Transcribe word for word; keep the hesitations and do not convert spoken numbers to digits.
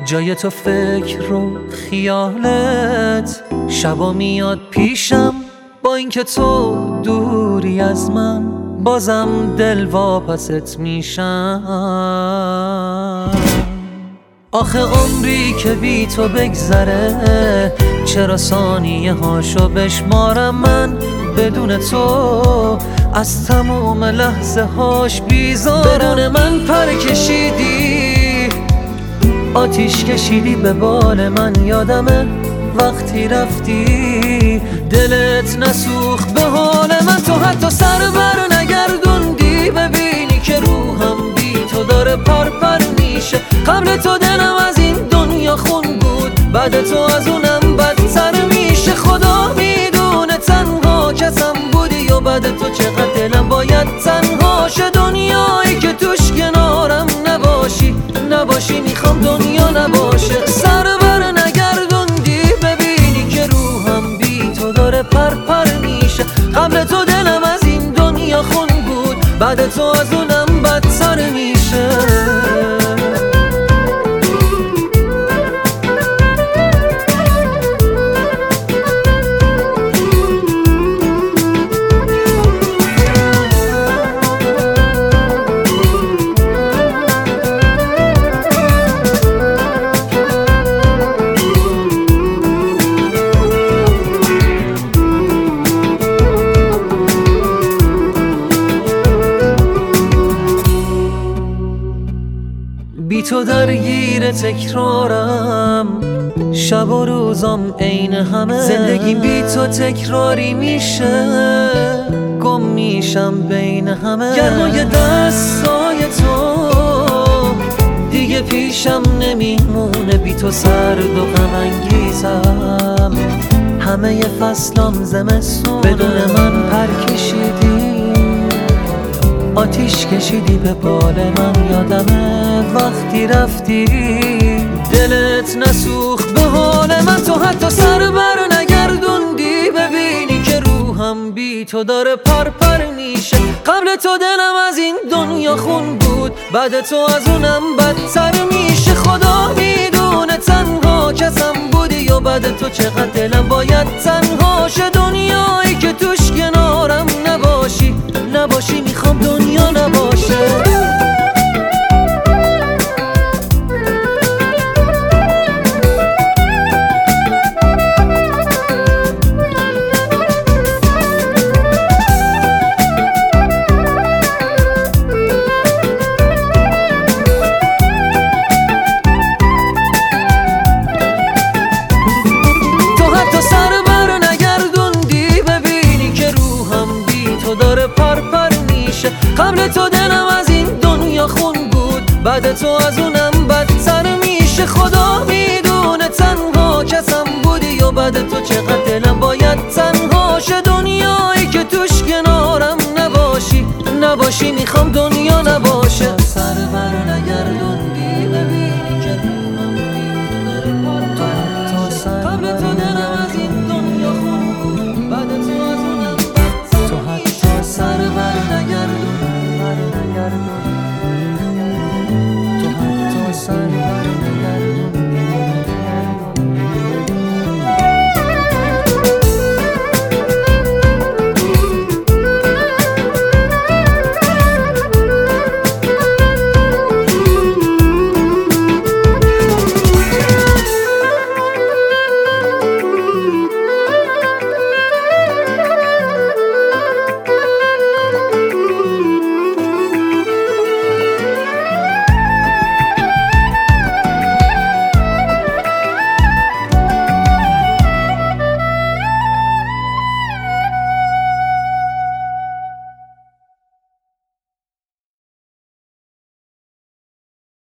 جای تو فکر و خیالت شبا میاد پیشم، با اینکه تو دوری از من بازم دل واپست میشم. آخه عمری که بی تو بگذره چرا ثانیه هاشو بشمارم من بدون تو از تموم لحظه هاش بیزارم. بدون من پر کشیدی، آتیش کشیدی به بال من، یادمه وقتی رفتی دلت نسوخت به حال من. تو حتی سر بر نگردوندی ببینی که روحم بی تو داره پر پر میشه. قبل تو دلم از این دنیا خون بود، بعد تو از اونم بدتر میشه. خدا میدونه تنها کسم بودی و بعد تو چقدر دلم باید تنها شه. دنیایی که توش کنارم نباشی نباشی میخوام دنیا نباشه. سر بر نگردوندی ببینی که روحم بی تو داره پر پر میشه. قبل تو دلم از این دنیا خون بود، بعد تو از اونم بدتر میشه. بی تو درگیر تکرارم، شب و روزم عین همه. زندگی بی تو تکراری میشه، گم میشم بین همه. گرمای دستای تو دیگه پیشم نمیمونه، بی تو سرد و غم انگیزم. همه فصلام زمستونه، بدون من پر کشیدی، آتیش کشیدی به بال من. یادمه وقتی رفتی دلت نسوخت به حال من. تو حتی سر بر نگردوندی ببینی که روحم بی تو داره پر پر میشه. قبل تو دلم از این دنیا خون بود، بعد تو از اونم بدتر میشه. خدا میدونه تنها کسم بودی و بعد تو چقدر دلم باید تنها شه. دنیایی که توش کنارم نباشی نباشی میخوام دنیا نباشه. قبل تو دلم از این دنیا خون بود، بعد تو از اونم بدتر میشه. خدا